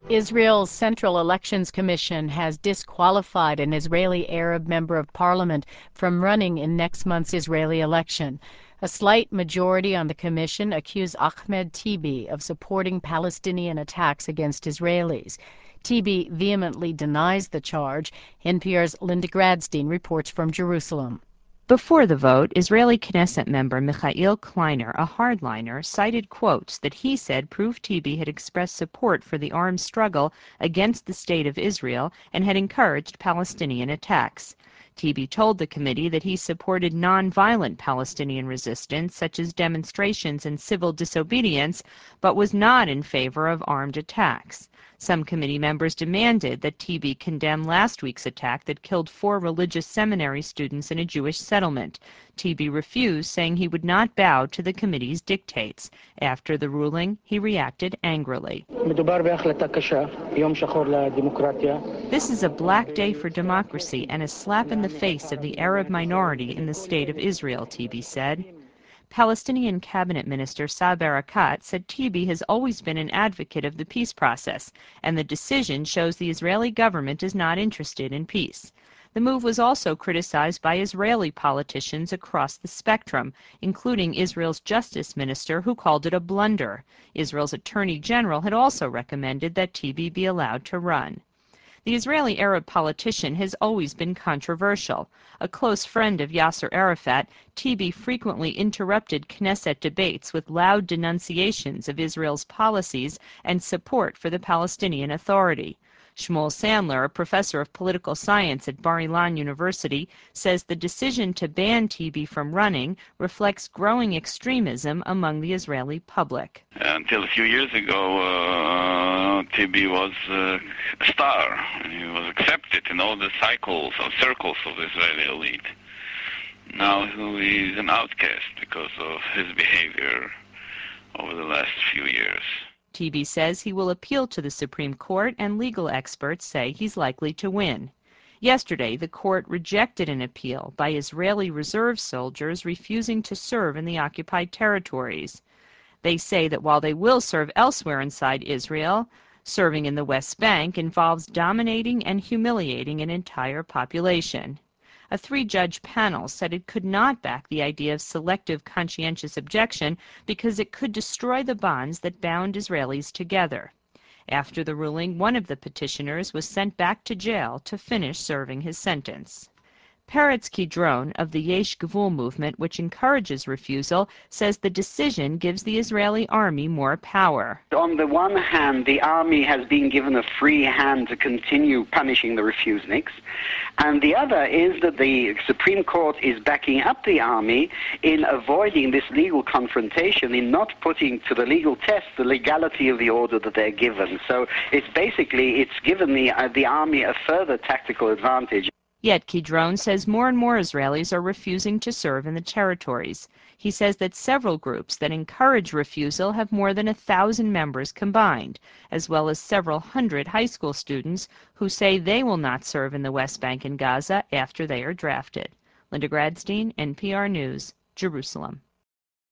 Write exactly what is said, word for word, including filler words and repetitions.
Israel's Central Elections Commission has disqualified an Israeli Arab member of parliament from running in next month's Israeli election. A slight majority on the commission accused Ahmed Tibi of supporting Palestinian attacks against Israelis. Tibi vehemently denies the charge. N P R's Linda Gradstein reports from Jerusalem. Before the vote, Israeli Knesset member Michael Kleiner, a hardliner, cited quotes that he said proved Tibi had expressed support for the armed struggle against the State of Israel and had encouraged Palestinian attacks. Tibi told the committee that he supported nonviolent Palestinian resistance, such as demonstrations and civil disobedience, but was not in favor of armed attacks. Some committee members demanded that Tibi condemn last week's attack that killed four religious seminary students in a Jewish settlement. Tibi refused, saying he would not bow to the committee's dictates. After the ruling, he reacted angrily. This is a black day for democracy and a slap in the face of the Arab minority in the State of Israel, Tibi said. Palestinian cabinet minister Saeb Erekat said Tibi has always been an advocate of the peace process, and the decision shows the Israeli government is not interested in peace. The move was also criticized by Israeli politicians across the spectrum, including Israel's justice minister, who called it a blunder. Israel's attorney general had also recommended that Tibi be allowed to run. The Israeli Arab politician has always been controversial. A close friend of Yasser Arafat, Tibi frequently interrupted Knesset debates with loud denunciations of Israel's policies and support for the Palestinian Authority. Shmuel Sandler, a professor of political science at Bar-Ilan University, says the decision to ban Tibi from running reflects growing extremism among the Israeli public. Until a few years ago, uh, Tibi was uh, a star, and he was accepted in all the cycles or circles of the Israeli elite. Now he's an outcast because of his behavior over the last few years. Tibi says he will appeal to the Supreme Court, and legal experts say he's likely to win. Yesterday, the court rejected an appeal by Israeli reserve soldiers refusing to serve in the occupied territories. They say that while they will serve elsewhere inside Israel, serving in the West Bank involves dominating and humiliating an entire population. A three-judge panel said it could not back the idea of selective conscientious objection because it could destroy the bonds that bound Israelis together. After the ruling, one of the petitioners was sent back to jail to finish serving his sentence. Peretz Kidron of the Yesh Gvul movement, which encourages refusal, says the decision gives the Israeli army more power. On the one hand, the army has been given a free hand to continue punishing the refuseniks, and the other is that the Supreme Court is backing up the army in avoiding this legal confrontation, in not putting to the legal test the legality of the order that they're given. So it's basically, it's given the, uh, the army a further tactical advantage. Yet Kidron says more and more Israelis are refusing to serve in the territories. He says that several groups that encourage refusal have more than a thousand members combined, as well as several hundred high school students who say they will not serve in the West Bank and Gaza after they are drafted. Linda Gradstein, N P R News, Jerusalem.